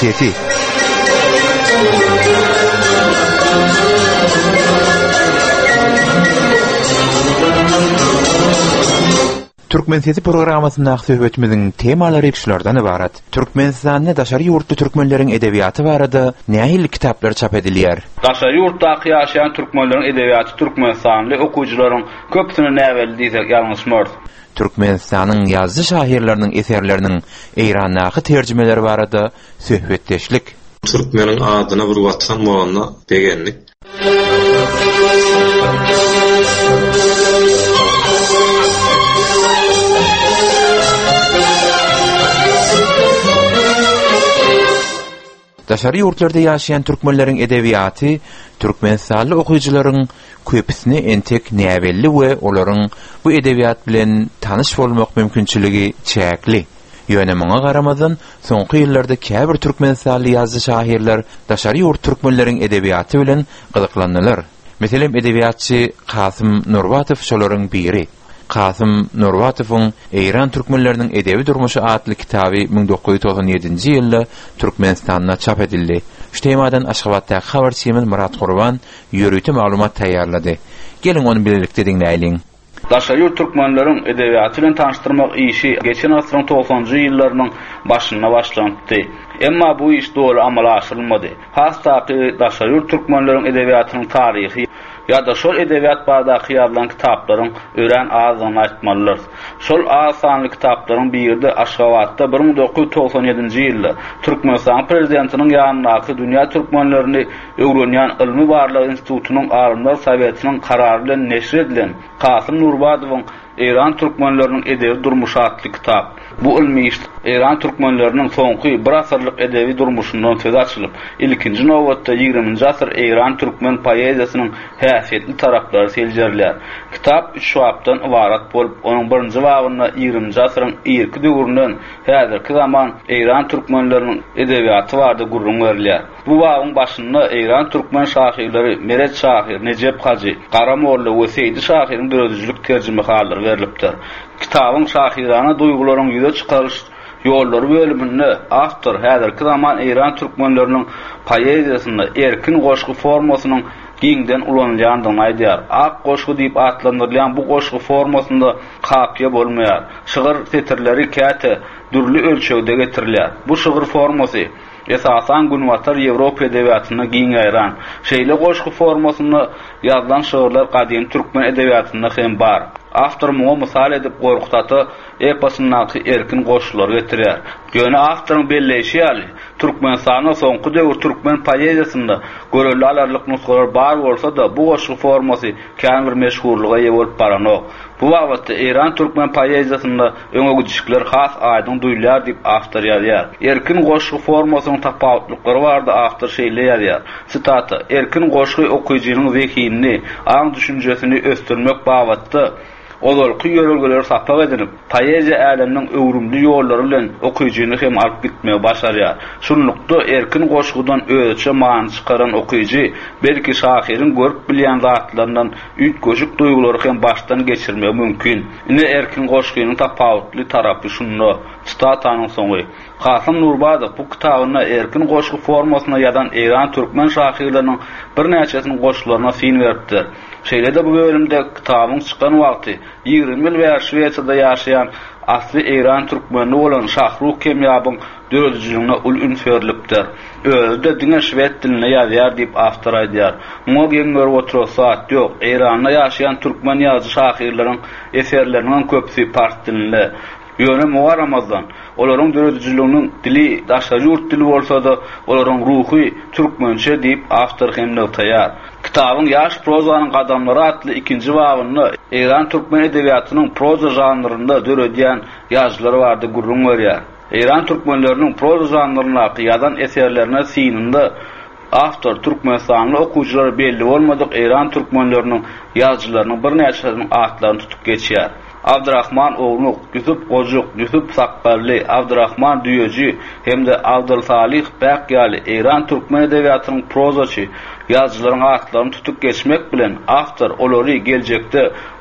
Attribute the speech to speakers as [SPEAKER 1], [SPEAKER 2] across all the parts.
[SPEAKER 1] siyeti. Türkmen siyeti programmasynda söhbetimizin temalary şulardan ibaret. Türkmenistanyň daşary ýurtly türkmenleriň edebiýaty barada nähili kitaplar çap edilýär?
[SPEAKER 2] Daşary ýurtda ýaşaýan türkmenleriň edebiýaty türkmenistanyň okuwçylaryň köpsini näwel diýsek ýalňyşmaz.
[SPEAKER 1] Türkmenistanyň ýazgy şahyrlarynyň eserleriniň Eýrandaky terjimeleri barada söhbetdeşlik.
[SPEAKER 3] Türkmeniň adyna bir watkan mogonna degenlik. Daşary ýurtlarda ýaşaýan türkmenleriň edebiýaty türkmenistanly okuwçylaryň köpüsini entek näwelli we olaryň bu edebiýat bilen tanyş bolmak mümkinçiligi çäkli. Ýöne muňa garamazdan soňky ýyllarda käbir türkmenistanly ýazgy şahyrlar daşary ýurt türkmenleriň edebiýaty bilen gyzyklanýarlar. Meselem edebiýatçy Kasym Nurwatow şolaryň biri. Kasym Nurwatowyň Eýran türkmenleriniň edebi durmuşy adly kitaby 1997-nji ýylda Türkmenistanda çap edildi. Şu temadan Aşgabatda habarçymyz Murat Gurban ýörüti maglumat taýýarlady. Gelin onu birlikde dinleýin.
[SPEAKER 2] Daşary ýurt türkmenleriň edebiýaty bilen tanışdyrmak işi geçen asyryň 90-njy ýyllarynyň başynda başlandy. Emma bu iş dogry amala aşyrylmady. Hastaky daşary ýurt türkmenleriň edebiýatynyň taryhy ya da şol edebiýat barada ýazylan kitaplaryň ören azyny aýtmalylar. Şol asanly kitaplaryň birinde Aşgabatda 1997-nji ýylda Türkmenistan prezidentiniň ýanynaky dünýä türkmenlerini öwrenýän ilmi barlyk institutynyň alymlar soветiniň karary bilen neşr edilen Kasym Nurwatowyň Eýran türkmenleriniň edebi durmuşy adly kitap. Bu ilmi iş Eýran türkmenleriniň soňky bir asyrlyk edebi durmuşyndan söz açylyp, ilkinji nowatda 20-nji asyr Eýran türkmen poeziýasynyň häsiýetli taraplary seljerler. Kitap 3 wagtdan ibarat bolup, onuň birinji wagtyna 20-nji asyryň ilki döwründen häzirki zaman Eýran türkmenleriniň edebiýaty barada gurrun berilýär. Bu wagtyň başynda Eýran türkmen şahyrlary Meret Şahyr, Necep Hacı, Garamorlu we Seydi Şahyryň döredijlik terjimehallary berilipdir. Kitabyň şahyryna duýgularyň ýüze çykaryş ýollary bölüminde awtor häzirki zaman Eýran türkmenleriniň poeziýasynda erkin goşgy formasynyň giňden ulanýandygyny aýdýar. Ak goşgy diýip atlandyrılan bu goşgy formasynda kapýa bolmaýar. Şygyr setirleri käte dürli ölçegde getirilýär. Bu şygyr formasy esasan günwatar Ýewropa edebiýatyna giň aýran. Şeýle goşgy formasynda ýazılan şygyrlar gadym türkmen edebiýatynda hem bar. Awtor muňa mysal edip gorkutaty eposynaky erkin goşgylar getirýär. Ýöne awtoryň belleşi ýaly Türkmenistanyň soňky döwür türkmen poeziýasynda görelli alarlyk nusgalar bar bolsa da bu goşgy formasy kän bir meşhurlyga ýa bolup baranok. Bu wagtda Eýran türkmen poeziýasynda öňegijikler has aýdyň duýulýar diýip awtor ýazýar. Erkin goşgy formasynyň tapawutlykları bardy awtor şeýle ýazýar. Sitata: erkin goşgy okuwçynyň zehini, aň düşünjesini östürmek babatda olurky ýörelgeler saklap edilip, poeziýa äleminiň öwrümli ýollary bilen okuwçyny hem alyp gitmegi başarýar. Şunlukda erkin goşgydan özçe maňy çykaran okuwçy belki şahyryň görüp bilýän zatlaryndan üýtgeşik duýgulary hem başdan geçirmegi mümkin. Ine erkin goşgynyň tapawutly tarapy şunda. Statanyň soňy Kasym Nurwatow bu kitabyna erkin goşgy formasyna ýadan Eýran türkmen şahyrlarynyň bir näçesini goşgularyna fin beripdir. Şeýle-de bu bölümde kitabyň çykan wagty 20 ýyl bäri Şwetsiyada ýaşaýan asly Eýran türkmeni bolan Şahruh Kemýabyň döredijligine ul ünferlipdir. Özü de diňe şwed diline ýazýar diýip awtor aýdýar. Muňa geňmer otursat ýok. Eýranda ýaşaýan türkmen ýazgy şahyrlaryň eserleriniň köpüsi fars dilinde. Ýöne muňa garamazdan olaryň döredijliginiň dili daşary ýurt dili bolsa da olaryň ruhy türkmençe diýip awtor hem nöwtaýar. Kitabyň ýaş prozanyň gadamlary adly 2-nji wagyny Eýran türkmen edebiýatynyň proza janrynda döredýän ýazgylary bardy gurrun berýär. Eýran türkmenleriniň proza janryndaky ýazan eserlerine synynda awtor Türkmenistanly okuwçylar belli bolmadyk Eýran türkmenleriniň ýazgylarynyň bir näçesiniň atlaryny tutup geçýär. Abdurrahman Oğluk, Yusuf Ojuk, Yusuf Sakballi, Abdurrahman Düyöji hem de Abdülsalih Bäkýaly Eýran türkmen edebiýatynyň prozaçy ýazgylaryň atlaryny tutup geçmek bilen awtor olary geljekde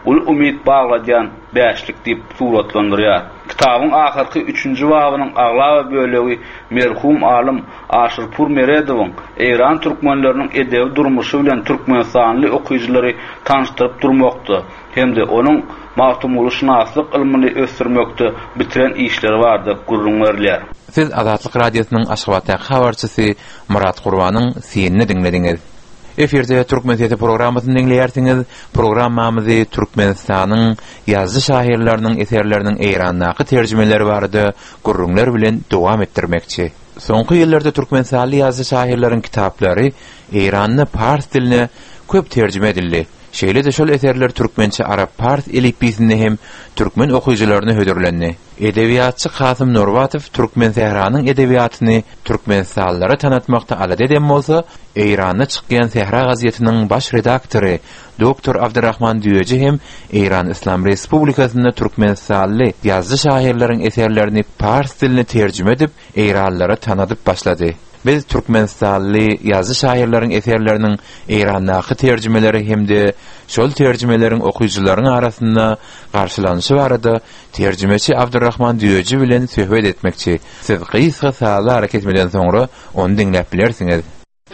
[SPEAKER 2] ul umid baglayan bäşlik diýip suratlandyrýar. Kitabyň ahyrky 3-nji babynyň aglawa bölegi merhum alim Aşyr Purmeredowyň Eýran türkmenleriniň edebi durmuşy bilen türkmenstanly okuýjylary tanıştyryp durmakdy. Hemde onuň magtumuluşnaslyk ilmini ösürmekde bitiren işleri bardy, gurrunlarlar.
[SPEAKER 3] Siz Azatlyk Radiosynyň Aşgabatda habarçysy Murat Gurbanyň synny dinlediňiz. Eferde Türkmen Sesi programmasyny dinleýärsiňiz. Programmamyzy Türkmenistanyň ýazgy şairleriniň eserleriniň Eýrandaky terjimeleri barada gurrunlar bilen dowam etdirmekçi. Soňky ýyllarda türkmenstanly ýazgy şairleriň kitaplary Eýranyň pars diline köp terjime edildi. Şeýle de şol eserler türkmençe arap pars elifbisinde hem türkmen okuýjylaryna hödürlendi. Edebiýatçy Kasym Nurbatov türkmen sehranyň edebiýatyny türkmenstanlara tanıtmakda alad eden bolsa, Eýranda çykýan Sehra gazetiniň baş redaktory Dr. Abdurrahman Düýeci hem Eýran Islam Respublikasyny türkmenstanly ýazgy şairleriň eserlerini pars diline terjime edip Eýranlylara tanadyp başlady. Biz türkmenstanly ýazgy şairleriň eserleriniň Eýrandaky terjimeleri hemde şol terjimelerin okuýjylaryň arasynda garşylanyşy barada terjimeçi Abdurrahman Düýeci bilen söhbet etmekçi. Siz gysga sala hareket etmeden soňra onu dinläp bilersiňiz.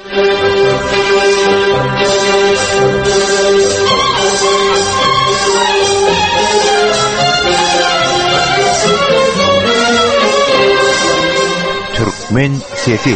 [SPEAKER 3] Türkmen Sesi.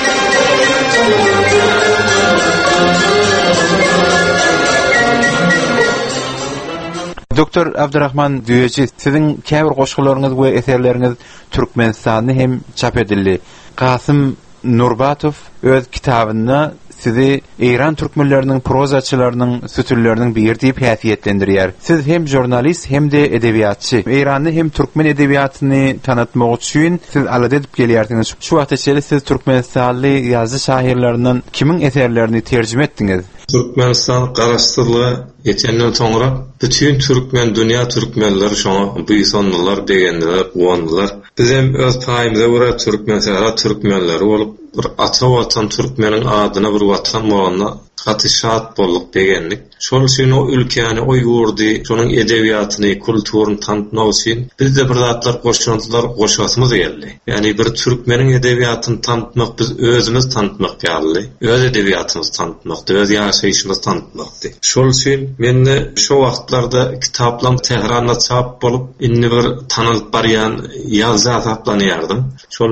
[SPEAKER 3] Doktor Abdurrahman Düýeci, siziň käbir goşgularyňyz we eserleriňiz Türkmenistanyny hem çap edildi. Kasym Nurbatov öz kitabynda sizi Eýran türkmenleriniň prozaçylarynyň sütülleriniň biri diýip häsiýetlendirýär. Siz hem jurnalist hem de edebiýatçy. Eýrany hem türkmen edebiýatyny tanıtmak üçin siz alad edip gelýärsiňiz. Şu wagtda siz türkmenstanly ýazgy şairlerinden kimiň eserlerini terjime etdiňiz?
[SPEAKER 4] Türkmenistan garaşdyrlygy geçenden soňra bütün türkmen dünýä türkmenleri şoňa bu ýysonlar degenler, uwanlar. Biz hem öz paýymyza görä türkmen sehra türkmenleri bolup bir ata watan türkmeniň adyna bir watan bolana gatyshat bolduk degenlik. Şol üçin o ülkeni, o ýurdy, şonuň edebiýatyny, kulturyny tanıtmak üçin biz de bir zatlar goşantylar goşasymyz geldi. Yani bir türkmeniň edebiýatyny tanıtmak, biz özümiz tanıtmak geldi. Öz edebiýatymyzy tanıtmak, öz ýaşaýyşymyzy tanıtmakdy. Şol üçin mende şu wagtlarda kitaplar Tehranda çap bolup, indi bir tanılıp barýan ýazgy asaplanýardym. Şol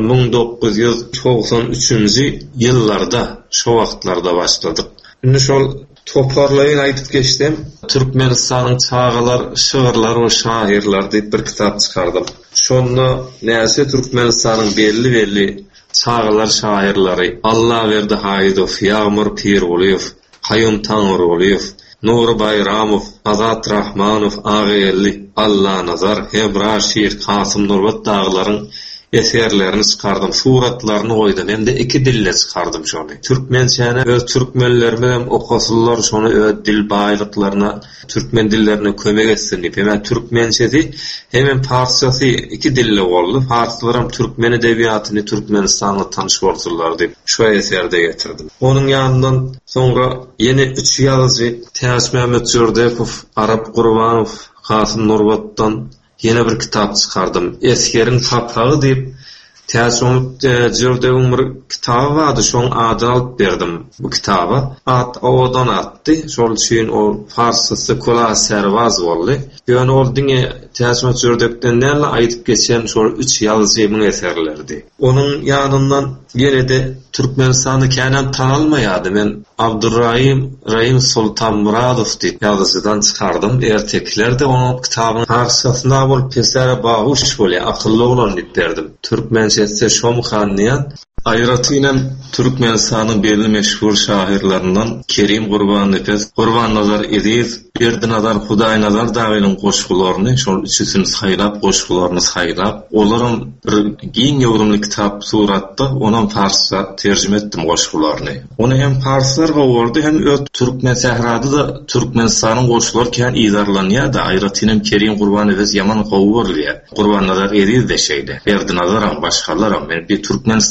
[SPEAKER 4] 1993-nji ýyllarda, şu wagtlarda başladyk. Indi şol toparlaýyn aýdyp geçdim. Türkmenistanyň çağalar, şygyrlar we şairler diýip bir kitap çykardym. Şonu näse Türkmenistanyň belli çağalar şairleri Allah berdi Haýdow, Ýagmur Pirguliýew, Haýym Taňryguliýew, Nur Bayramow, Azat Rahmanow, Agýelli, Allah Nazar, Hebraşir, Kasym Nurbat daglaryň eserlerini çykardym, suratlaryny goýdum. Hem de iki dille çykardym şonu. Türkmençäni öz türkmenlerime hem okasylar şonu öz dil baýlyklaryna, türkmen dillerine kömek etsin diýip. Hem türkmençesi hem parsçasy iki dille boldy. Farslar hem türkmen edebiýatyny Türkmenistanla tanış bolsunlar diýip şu eserde getirdim. Onuň ýanyndan soňra yeni 3 ýazgy Täş Mehmet Jurdepow, Arap Gurbanow, Kasym Nurbatdan yeni bir kitap çykardym. Eskerin kapağı diýip Täş Jurdepowyň bir kitaby bardy, şoň adyny alyp berdim bu kitaba. Odan atdy. Şol üçin o farsçasy Kola Servaz boldy. Ýöne ol diňe Täş Jurdepowden näle aýdyp geçen şol 3 ýazgymyň eserlerdi. Onuň ýanyndan ýene de Türkmenistany känen tanalmaýardy. Men Abdurrahim Sultanmuradow diýip ýazgydan çykardym. Ertekler de onuň kitabyny farsçasyna bolup pesere baýuş bolýar, akylly bolan diýip berdim. Türkmençesi Şomxanniýan Aýratynam Türkmenistanyň belli meşhur şairlerinden Kerim Gurban Nazar Ediz, Berdinazar Hudaýnazar dagynyň goşgularyny, şol üçüsini saýlap, goşgularyny saýlap, olaryň bir giň ýogrumly kitap suratda onuň farsça terjime etdim goşgularyny. Onu hem farslar gowurdy, hem öz türkmen sehrady da Türkmenistanyň goşgulary kän ýazarlanýar da Aýratynam Kerim Gurban Ediz ýaman gowurdy. Gurban Nazar Ediz de şeýle, Berdinazar başgalar hem bir Türkmenistanyň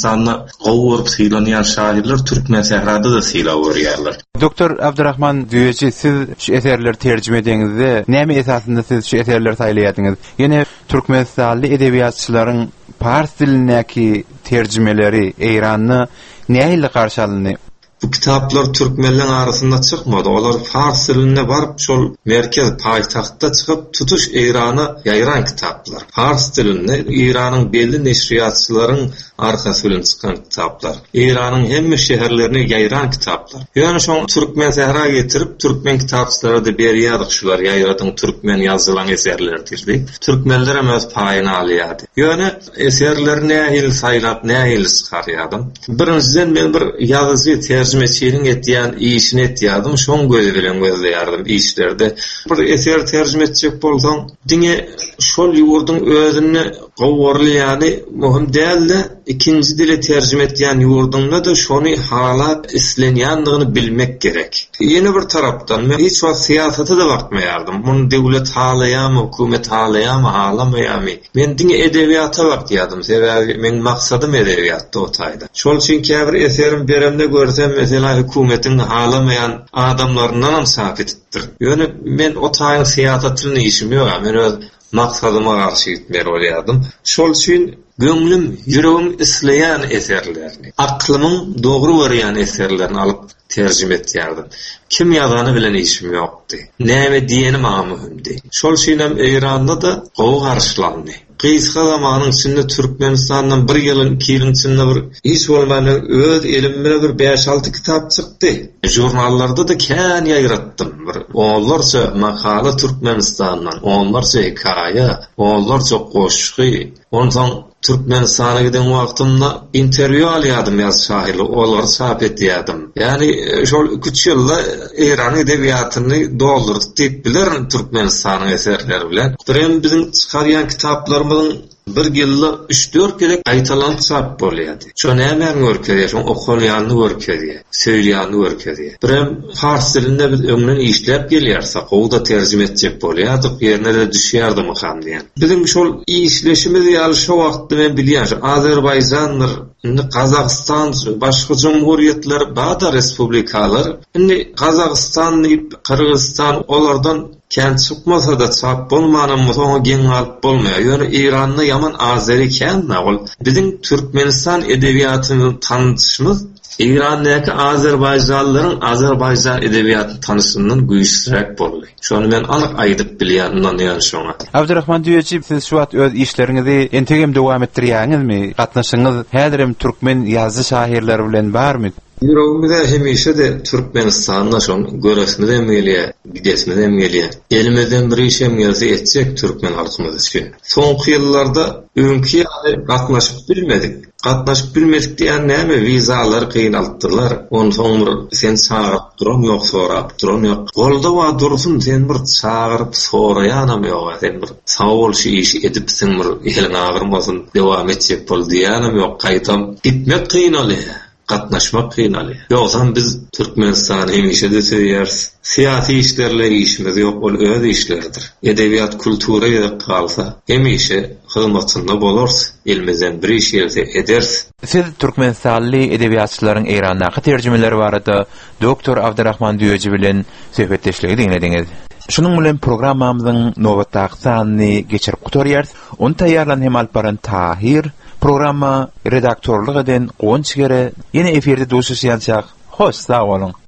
[SPEAKER 4] gowurup sylanýan şairler türkmen sehrada da syla görýärler.
[SPEAKER 3] Doktor Abdurrahman Düýeci, siz şu eserleri tercüme ediňizde näme esasında siz şu eserleri saýlaýadyňyz? Ýene türkmenistánly edebiýatçylaryň fars dilindäki tercümeleri Eýranyny näme garşy aldy?
[SPEAKER 4] Bu kitaplar Türkmenlerin arasında çıkmadı. Olar Fars diline barıp şol merkez paytaxtda çıkıp tutuş Eýrana ýayran kitaplar. Fars diline İran'ın belli neşriyatçıların arkasından çıkan kitaplar. İran'ın hemme şehirlerine ýayran kitaplar. Yani şol Türkmen sehra getirip Türkmen kitapçılara da berýärdik şular ýayradyň Türkmen ýazylan eserlerdir diýip. Türkmenler hem öz paýyny alýardy. Yani eserlerini nähil saýlap nähil çykarýardym. Birinciden men bir ýazyjy tercümeçiliğin etdiğen işini etdiğadım, şon göze bilen gözleyardım işlerde. Bir eser tercüme etjek bolsam, diňe şol ýurdun özüni gowurlaýany muhim däldi. İkinci dile tercüme etdiğen ýurdunda da şonu halat islenýändigini bilmek gerek. Ýene bir tarapdan men hiç wagt siýasaty da bakmaýardım. Muny döwlet halaýamy, hökümet halaýamy, halamaýamy. Men diňe edebiýata bakýardym. Sebäbi men maksadym edebiýatda otaýdy. Şol üçin käbir eserim beremde görsem mesela hökümetin halamayan adamlarından sapitdir. Yani men o taýyň siýasatyny işim ýok, men öz maksadyma garşy gitmer bolýardım. Şol üçin göňlüm, yüregim isleýän eserlerini, aklymyň dogry berýän eserlerini alyp tercüme etýärdim. Kim ýazany bilen işim ýokdy. Näme diýenim maňa mühimdi. Şol üçin hem Eýranda da gowy garşylandy. Kıyska zamanın içinde Türkmenistan'dan bir yılın 2 yılın içinde bir hiç olmayan öz elimine bir 5-6 kitap çıktı. Jurnallarda da kän ýaýratdym. Onlarca makala Türkmenistan'dan, onlarca hikaye, onlarca goşgy. Ondan Türkmenistan'a giden wagtymda interview alýardym ýaz şairli, olar çap etýärdim. Yani şol 3 ýylda Eýran edebiýatyny doldurdyk diýip biler Türkmenistanyň eserleri bilen. Birem bizim çykarýan kitaplarymyň bir ýylda 3-4 kere gaýtalanıp çap bolýardy. Şo näme görkezýär, şo okulýany görkezýär, söýleýäni görkezýär. Birem fars dilinde biz öňden işläp gelýärse, gowda terjime etjek bolýardyk, ýerine de düşýärdim ham diýen. Bizim şol işleşimiz ýaly şo wagtda men bilýän, Azerbaýjandyr, Kazakistan, başga jumhuriýetler, bada respublikalar, indi Kazakistan, Kırgızstan olardan kent çıkmasa da çap bolmanan soňa geň alyp bolmaýar. Ýöne Eýranyny yaman azeri kän ol. Bizim Türkmenistan edebiýatyny tanıtışymyz Eýrandaky Azerbaýjanlylaryň Azerbaýjan edebiýatyny tanysyndan güýçliräk boldy. Şonu men anyk aýdyp bilýänimden ýa şoňa.
[SPEAKER 3] Abdurrahman Düýeci, siz şu wagt öz işleriňizi entegem dowam etdirýäňizmi? Gatnaşyňyz häzirem türkmen ýazgy şairleri bilen barmy?
[SPEAKER 4] Ýüregimde hemişe de Türkmenistan'da şon göresini de emgelýär, gidesini de emgelýär. Elimizden bir işem ýazy etjek türkmen halkymyz üçin. Soňky ýyllarda öňki gatnaşyp bilmedik. Gatnaşyp bilmedik diýen näme? Wizalar kynaltdylar. Ondan sen çağırıp duram ýok, sorap duram ýok. Golda wa dursun sen bir çağırıp soraýanam ýok. Sen bir sawol iş edip sen bir elin agyrmasyn dowam etjek bol diýenim ýok. Gaýtam gitmek kynalýar. Gatnaşmak kıynaly. Ýoksa biz Türkmenistan hemişe de söýäris. Siýasy işlerle işimiz ýok, ol öz işlerdir. Edebiýat kultury ýa kalsa hemişe hyzmatynda bolars, elimizden bir iş eders.
[SPEAKER 3] Siz Türkmenistanly edebiýatçylaryň Eýrandaky terjümeleri barada Doktor Abdurrahman Düýeci bilen söhbetdeşligi dinlediňiz. Şunun bilen programmamyzyň nowatdaky sanyny geçirip gutarýar. Onu taýýarlan hem alparan Tahir. Programma redaktorluk eden Gonçgere yine efirde duşuşýançak. Hoş, sağ olun.